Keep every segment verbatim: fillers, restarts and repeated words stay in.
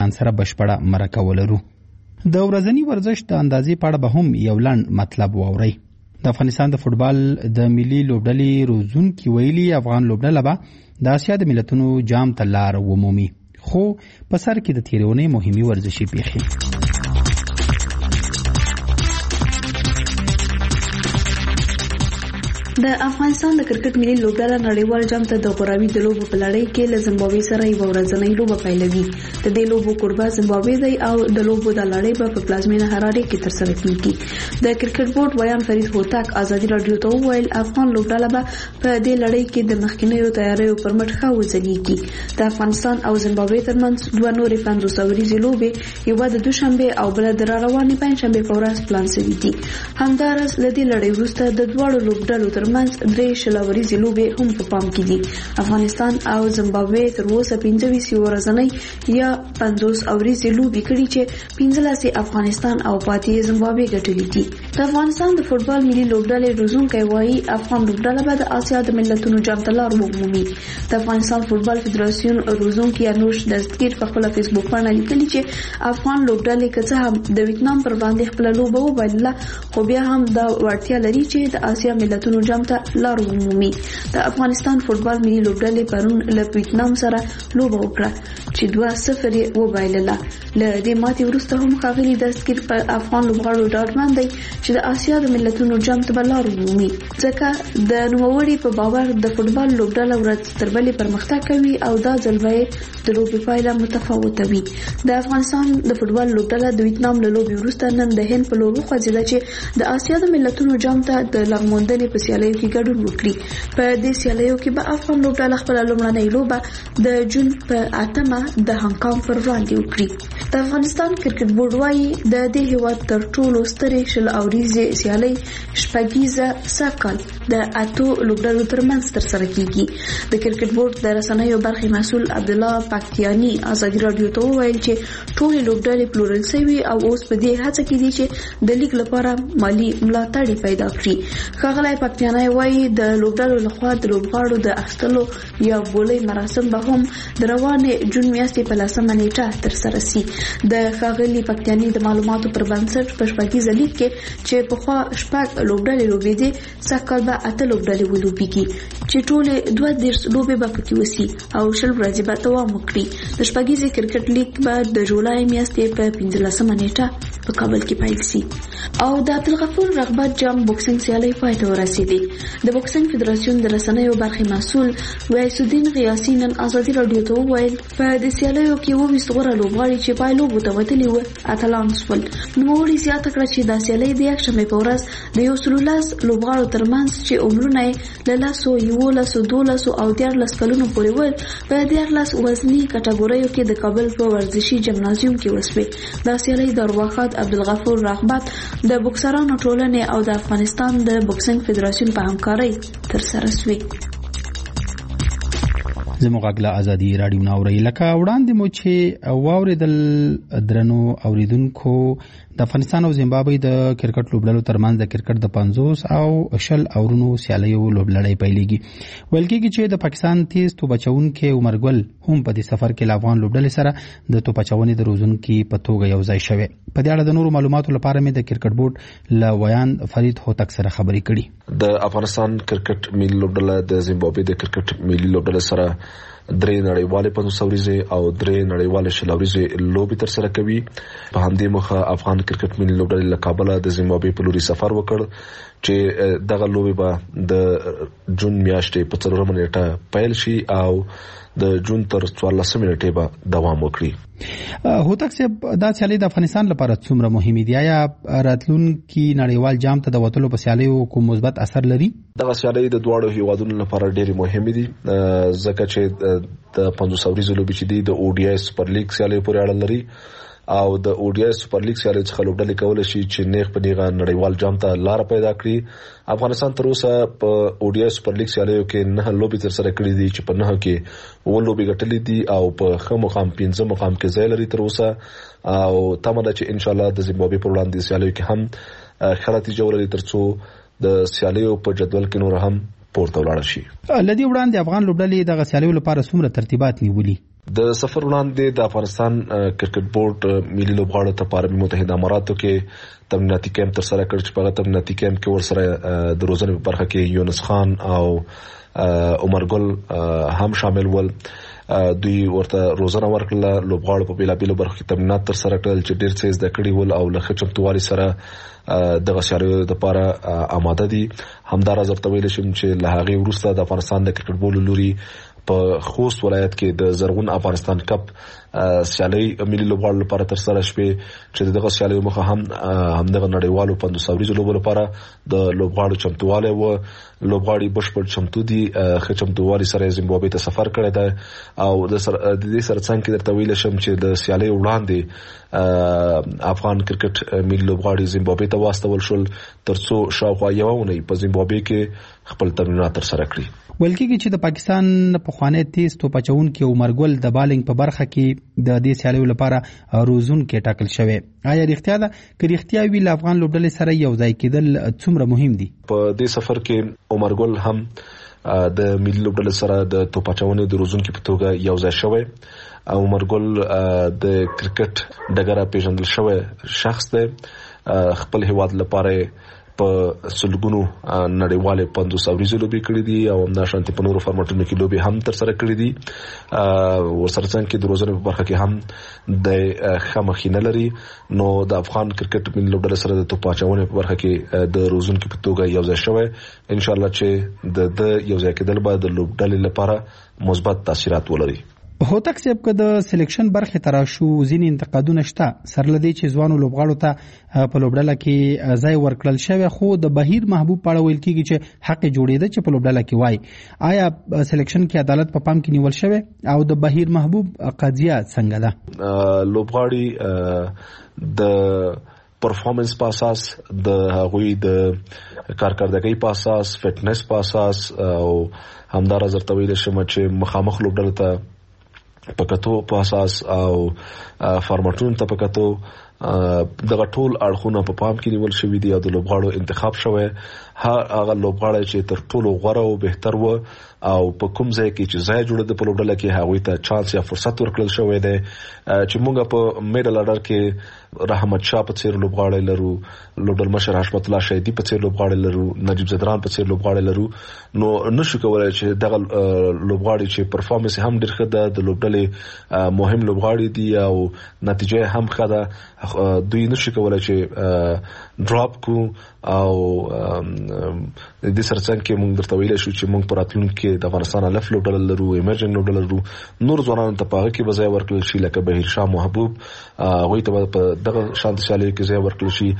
ایران سره بشپړه مرکه ولرو. د ورځنی ورزش د اندازې په اړه به هم یو لنډ مطلب واورئ. د افغانستان د فوټبال د ملي لوبډلې روزونکي ویلي افغان لوبډله به د اسیا د ملتونو جام ته لار ومومي، خو په سر کې د تیرونې مهمي ورزشي پیښې. د افغانستان د کرکټ ملي لوبډله نړیوال جام ته د غوراوي د لوبو په لړۍ کې له زمبابوې سره یو ورځنۍ لوبه پیلوي. د دې لوبو کوربه زمبابوې دی او د لوبو د لړۍ په پلازمینه هرارې کې ترسره کیږي. د کرکټ بورډ ویان فرید هوتک ازادي رادیو ته وویل افغان لوبډله به په دې لړۍ کې د مخکینیو تیاریو پر مټ ښه وځلېږي. د افغانستان او زمبابوې ترمنځ دوه نورې پنځوس ورځې لوبې، یوه د دوشنبه او بله د راروانې پنجشنبې په ورځ پلان شوي دي. همداراز له دې لړۍ وروسته د دواړو لوبډلو ترمنځ درې شلوريزي لوبې هم په پام کې دي. افغانستان او زمبابوې تر اوسه پنځه ویشت ورځنۍ یا پنځوس اوريزي لوبې کړي چې پنځلس افغانستان او پاتې زمبابوې ګټلې دي. د افغانستان د فوټبال ملي لوبډلې روزونکي وایي افغان لوبډله به د اسیا د ملتونو جام ته لار ومومي. د افغانستان فوټبال فدراسیون روزونکي انوش دستگیر په خپل فیسبوک باندې لیکلي چې افغان لوبډلې که څه هم د ویتنام پر باندې خپل لوبه وبایله، خو بیا هم د وړتیا لري چې د اسیا ملتونو جام ته لار ومومي. د افغانستان فوټبال ملي لوبډلې پرون له ویتنام سره لوبه وکړه چې دوه صفر یې وبایلله. له دې ماتې وروسته هم ښاغلي دستگیر په افغان لوبغاړو ډاډمن دی چې د اسیا د ملتونو جام ته به لار ومومي، ځکه د نوموړي په باور د فوټبال لوبډله ورځ تر بلې پرمختګ کوي او دا ځل به د لوبې پایله متفاوته وي. د افغانستان د فوټبال لوبډله د ویتنام له لوبې وروسته نن د هند په لور وخوځېده چې د اسیا د ملتونو جام ته د لارموندنې په سیالیو کې ګډون وکړي. په دې سیالیو کې به افغان لوبډله خپله لومړنۍ لوبه د جون په اتمه د هانګ پر وړاندې وکړي. د افغانستان کرکټ بورډ وایي د دې هیواد تر ټولو سترې شل اوریزې سیالۍ شپږیزه سږکال د اتو لوبډلو ترمنځ ترسره کیږي. د کرکټ بورډ د رسنیو برخې مسؤل عبدالله پکتیانی ازادي رادیو ته وویل چې ټولې لوبډلې پلورل شوي او اوس په دې هڅه کې دي چې د لیګ لپاره مالی ملاتړ پیدا کړي. ښاغلی پکتیانی وایي د لوبډلو لخوا د لوبغاړو د اخیستلو یا بولۍ مراسم به هم د روانې جون میاشتې په لسمه نیټه ترسره شي. د ښاغلي پکتیانی د معلوماتو پر بنسټ په شپږیزه لیګ کې چې پخوا شپږ لوبډلې لوبېدې، سږکال به اته لوبډلې ولوبېږي چې ټولې دوه دېرش لوبې به پکې وسي او شل ورځې به دوام وکړي. د شپږیزې کرکټ لیګ به د جولای میاشتې په پنځلسمه نیټه په کابل کې پیل شي. او د عبدالغفور رغبت جام بوکسینګ سیالۍ پای ته ورسېدې. د بوکسینګ فدراسیون د رسنیو برخې مسؤل ویس الدین غیاسي نن ازادي رادیو ته وویل په دې سیالیو کې اووه ویشت غوره لوبغاړي چې پایلوبو ته وتلي وو اتلان شول. نوموړي زیاته کړه چې دا سیالۍ د یکشنبې په ورځ د یو سلو لس لوبغاړو ترمنځ چې عمرونه یې له لسو یولسو دولسو او دیارلس کلونو پورې ول په دیارلس وزني کټګوریو کې د کابل په ورزشي جمنازیوم کې وسوې. دا سیالۍ د ارواښاد عبدالغفور رغبت د بوکسرانو ټولنې او د افغانستان د بوکسینګ فدراسیون په همکارۍ ترسره شوې. زموږ غږ له ازادي رادیو نه اورئ. لکه وړاندې مو چې واورېدل درنو اوریدونکو، د افغانستان او زیمبابوې د کرکټ لوبډلو ترمنځ د کرکټ د پنځوس او شل اورونو سیالیو لوبلړۍ پیلېږي. ویل کېږي چې د پاکستان تیز توپ اچوونکی عمر ګل هم په دې سفر کې له افغان لوبډلې سره د توپ اچونې د روزونکي په توګه یو ځای شوی. په دې اړه د نورو معلوماتو لپاره مې د کرکټ بورډ له ویان فرید هوتک سره خبرې کړي. د افغانستان کرکټ ملي لوبډله د زیمبابوې د کرکټ ملي لوبډلې سره درې نړیوالې پنځوس اوريزې او درې نړیوالې شل اوريزې لوبې ترسره کوي. په همدې مخه افغان کرکټ ملي لوبډلې له کابل د زیمبابوې په لوري سفر وکړ چې دغه لوبې به د جون میاشتې په څلورمه نیټه پیل شي او د جون تر څوارلسمې نیټې به دوام وکړي. هوتک صاحب، دا سیالۍ د افغانستان لپاره څومره مهمې دي؟ آیا راتلونکي نړیوال جام ته د وتلو په سیالیو کوم مثبت اثر لري؟ دغه سیالۍ د دواړو هیوادونو لپاره ډېرې مهمې دي ځکه چې د پنځوس اوريزو لوبې چې دي د او ډي آی سپر لیګ سیالۍ پورې اړه لري او د او ډي آی سپر لیګ سیالۍ څخه لوبډلې کولای شي چې نیغ په نیغه نړیوال جام ته لار پیدا کړي. افغانستان تر اوسه په او ډي آی سپر لیګ سیالیو کې نه لوبې ترسره کړې دي چې په نه کې و لوبې ګټلې دي او په ښه مقام پنځه مقام کې ځای لري تر اوسه او تمه ده چې ان شاء الله د زیمبابوې پر وړاندې سیالیو کې هم ښه نتیجه ولري ترڅو د سیالیو په جدول کې نور هم پورته ولاړ شي. لدی وړاندې افغان لوبډلې د سیالیو لپاره څومره ترتیبات نیولي؟ د سفر وړاندې د افغانستان کرکټ بورډ ملي لوبغاړو ته په عربي متحده اماراتو کې تمریناتي کیمپ تر سره کړ چې په تمریناتي کیمپ کې ورسره د روزنې په برخه کې یونس خان او عمر ګل هم شامل ول. دوی ورته روزنه ورکړه، لوبغاړو په بیلابیلو برخو کې تمرینات تر سره کړل چې ډیر څه زده کړي ول او له ښه چمتووالي سره د غسیاریو لپاره آماده دي. همدارس ورته ویل شم چې له هغه وروسته د افغانستان د کرکټ بول لوري په خوست ولایت کې د زرغون افغانستان کپ سیالي ملي لوبغاړو لپاره تر سره شوه چې دغه سیالي مخه هم همدغه نړیوالو پنځوس اوريزو لوبو لپاره د لوبغاړو چمتواله و لوبغاړي بشپړ چمتو دي، ښه چمتووالي سره زیمبابوې ته سفر کړی دی او د دې سره څنګه درته ویل شم چې د سیالي وړاندې افغان کرکټ ملي لوبغاړي زیمبابوې ته واستول شول ترڅو شاوخوا یو ونی په زیمبابوې کې خپل تمرینات تر سره کړي. ویل کېږي چې د پاکستان په خوانی تیز توپ اچونکي عمر ګل د بالینګ په برخه کې د دې سیالیو لپاره روزونکي ټاکل شوی. آیا رښتیا ده که رښتیا وی له افغان لوبډلې سره یو ځای کېدل څومره مهم دي؟ په دې سفر کې عمر ګل هم د ملي لوبډلې سره د توپ اچونې د روزونکي په توګه یو ځای شوی. عمر ګل د کرکټ ډګر پیژندل شوی شخص دی، خپل هیواد لپاره په سلګونو نړیواله پنځوس اوريزو لوبي کړې دي او هم د شانتي په نورو فارمټونو کې لوبي هم تر سره کړې دي. ورسره څنګه کې د روزنې په برخه کې هم د خامخینه لري. نو د افغان کرکټ ملي لوبډلې سره د توپ اچونې په برخه کې د روزونکو په توګه یو ځای شوی. ان شاء الله چې د د یو ځای کېدل به د لوبډلې لپاره مثبت تاثیرات ولري. هوتک صاحب که د سلیکشن برخه تراشو ځینې انتقادونه شته سره لدی چې ځوانو لوبغاړو ته په لوبډله کې ځای ورکړل شوی، خو د بهیر محبوب پاړه ویل کېږي چې حق جوړېده چې په لوبډله کې وای. آیا سلیکشن کې عدالت په پام کې نیول شوی او د بهیر محبوب قضیه څنګه ده؟ لوبغاړي د پرفارمنس په اساس، د هغوی د کارکردګۍ په اساس، فټنس په اساس او همدارس ورته ویل شم چې مخامخ لوبډله ته پکاتو په اساس او فارمټون ته پکاتو دغه ټول اړخونه په پام کې نیول شوی دي او د لوبغاړو انتخاب شوی. هغه لوبغاړي چې تر ټولو غوره او بهتر و او په کوم ځای کې چې ځای جوړ د په لوبډله کې هغوی ته چانس یا فرصت ورکړل شوی دی. چې موږ په میډل اډر کې رحمت شاه په څیر لوبغاړي لرو، لوبډل مشر حشمت الله شهیدی په څیر لوبغاړي لرو، نجیب زدران په څیر لوبغاړي لرو. نو نشو کولای چې دغه لوبغاړي چې پرفارمنس هم ډیر ښه ده، د لوبډلې مهم لوبغاړي دي او نتیجه هم ښه ده، دوی نشي کولای چې ډراپ کو او د دې سره څنګه موږ درته ویل شو چې موږ پر اتلونکو د افغانستان الف لوبډل لرو، ایمرجنګ لوبډل لرو، نور ځوانان ته پاغه کې وځای ورکړل شي لکه بهیر شاه محبوب هغه ته په دغه شانتي سیالي کې ځای ورکړل شي.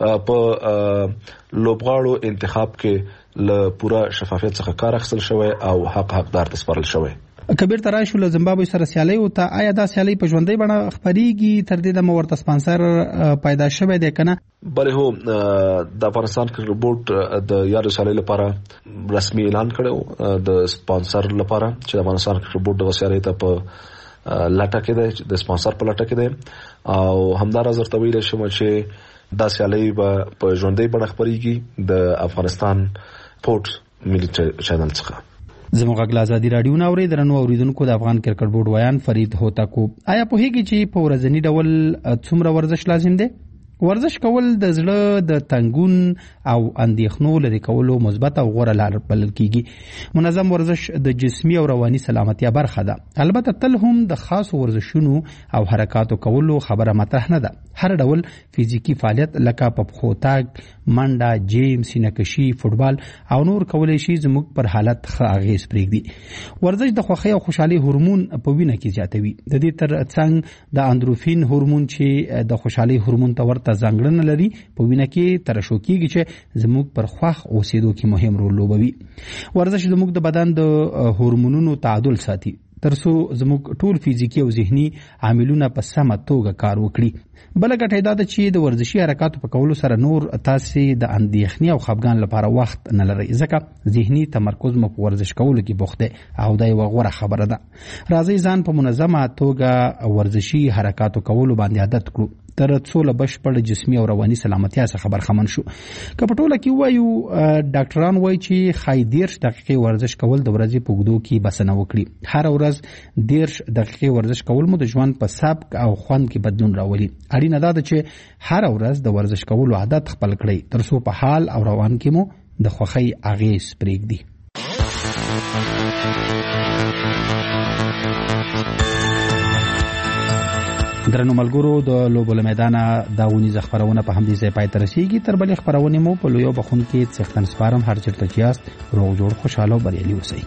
په لوبغاړو انتخاب کې له پوره شفافیت څخه کار اخیستل شوی او حق حقدار ته سپارل شوی. کبیر تراشو له زیمبابوې سره سیالي او ته آیا دا سیالي په ژوندۍ بڼه خبريږي تر دې د مورته سپانسر پیدا شوی دی کنه؟ بله هو د افغانستان کرکټ بورډ د یاد سیالي لپاره رسمي اعلان کړو د سپانسر لپاره چې افغانستان کرکټ بورډ د سیالي ته په لټه کې دی، د سپانسر په لټه کې دی او همدارس ورته ویل شم چې دا سیالي په ژوندۍ بڼه خبريږي د افغانستان سپورټ ملي چینل څخه. زموږ غږ آزادي رادیو نو اوري درنو اوریدونکو د افغان کرکټ بورډ ویان فرید هوتاکو. آیا په هیګي چې په ورځنی ډول څومره ورزش لازم دی؟ ورزش کول د زړه د تنګون او اندېښنو لري کولو مثبت او غوره لار بلل کیږي. منظم ورزش د جسمي او رواني سلامتیا برخه ده. البته تل هم د خاص ورزشونو او حرکاتو کولو خبره مطرح نه ده. هر ډول فزیکی فعالیت لکه په پښو تګ، منډه، جیم، سینه‌کشي، فوتبال او نور کولای شي زموږ پر حالت ښه اغیز پرېږدي. ورزش د خوښۍ او خوشحالي هورمون په وینه کې زیاتوي. د دې تر څنګ د اندروفین هورمون چې د خوشحالي هورمون ته ورته ځانګړنه لري په وینه کې ترشح کیږي چې زموږ پر خوښ اوسېدو کې مهم رول لوبوي. ورزش زموږ د بدن د هورمونونو تعادل ساتي ترڅو زموږ ټول فزیکی او ذهني عاملونه په سمه توګه کار وکړي. بل ګټه دا ده چې د ورزشي حرکاتو په کولو سره نور تاسو د اندېښنې او خپګان لپاره وخت نه لرئ، ځکه ذهني تمرکز مو په ورزش کولو کې بوخت دی او دا یو غوره خبره ده. راځئ ځان په منظمه توګه ورزشي حرکاتو کولو باندې عادت کړو. تر څو له بشپړ جسمي او رواني سلامتیا څخه برخمن شو. که په ټوله کې وایو ډاکټران وایي چې ښایي دېرش دقیقې ورزش کول د ورځې په اوږدو کې بسنه وکړي. هره ورځ دېرش دقیقې ورزش کول مو د ژوند په سبک او خوند کې بدلون راولي. اړینه ده چې هره ورځ د ورزش کولو عادت خپل کړئ تر څو په حال او روان کې مو د خوښۍ اغېز پرېږدي. درنو ملګرو، د لوبو له میدانه دا ونیزه خبرونه په همدې ځای پای ته رسیږي. تر بلې خبرونې مو په لویو بخونکي څښتن سپارم. هر چېرته چې یاست روغ جوړ خوشحاله او بریالي اوسئ.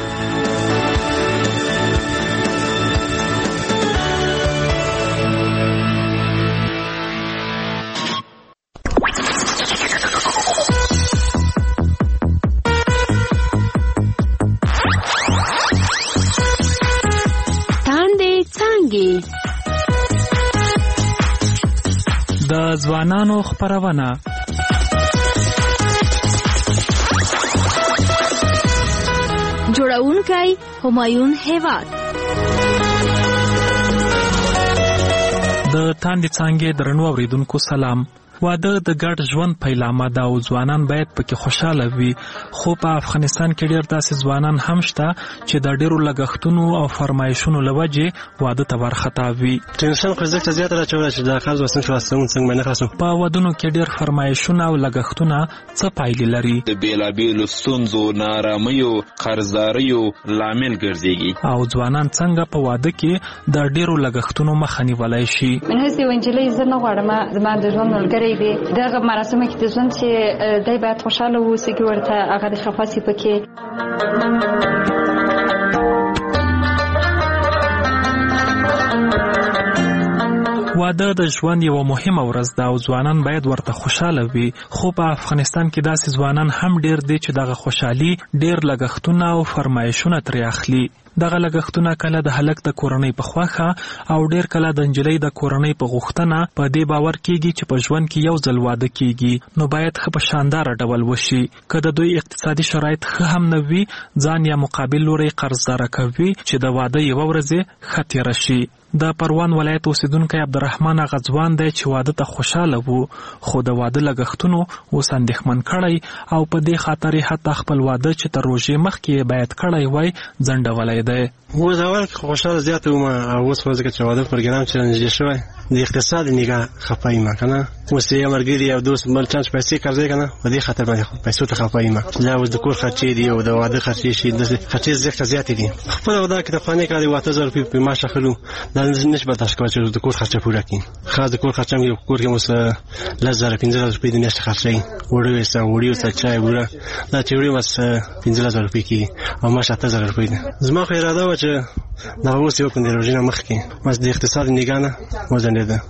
د ځوانانو خبرونه جوړونکی همایون هیواد. د تاندې څانګې درنو اوریدونکو سلام. واده د ګډ ژوند پیلامه ده او ځوانان باید پکې خوشاله وي، خو په افغانستان کې ډېر داسې ځوانان هم شته چې د ډېرو لګښتونو او فرمایشونو له وجې واده ته ورخطا وي. ټینشن خو زیاته زیاته راچوله چې د قرض وسنګ شو وسنګ څنګه نه خلاصو. په ودونو کې ډېر فرمایشونه او لګښتونه څه پایلې لري؟ د بیلابیلو ستونزو، نارامیو، قرضداریو لامل ګرځيږي. او ځوانان څنګه په واده کې د ډېرو لګښتونو مخه نیولای شي؟ من هسه ونجلې زه نه غواړم زما د ژوند ملګری دی دغه مراسم کې د ژوند چې دای باید خوشاله اوسي کې ورته هغه د خفاسي پکې. واده د ژوند یو مهمه ورځ ده او ځوانان باید ورته خوشاله وي، خو په افغانستان کې داسې ځوانان هم ډېر دي چې دغه خوشحالي ډېر لګښتونه او فرمایشونه ترې اخلي. دغه لګښتونه کله د هلک د کورنۍ په خوښه او ډېر کله د نجلۍ د کورنۍ په غوښتنه په دې باور کېږي چې په ژوند کې یو ځل واده کېږي، نو باید ښه په شانداره ډول وشي. که د دوی اقتصادي شرایط ښه هم نه وي، ځان یا مقابل لوری قرضداره کوي چې د واده یوه ورځ ښه تېره شي. د پروان ولایت اوسیدونکی عبدالرحمن هغه ځوان دی چې واده ته خوشاله وو، خو د واده لګښتونو اوس اندېښمن کړی او په دې خاطر یې حتی خپل واده چې تر روژې مخکې باید کړی وای ځنډولی دی. اوس اول کې خوشاله زیاته وم او اوس خو ځکه چې واده پروګرام چې نږدې شوی د اقتصاد نگاه خفه یم کنه. اوس یې مرګري او دوست بل چانس پیسې قرضې کنه په دې خاطر باندې پیسو ته خفه یم. دا اوس د کور خرچې دي او د واده خرچې شي، د خرچې زیات زیات دي. خپل واده کې د خانه کاري واته زر په معاش اخلو دا نشي برداشت کوي چې د کور خرچه پوره کړي. خاص د کور خرچه مې کور کې اوس لزر پنځه زره روپۍ د میاشتې خرچې وړو یې سم وړو څه چای وړه دا چې وړو مس پنځه زره روپۍ کې او معاش اته زره روپۍ. زما خو اراده و چې دا اوس یو کوم د روزنه مخ کې بس د اقتصاد نگاه نه وزنده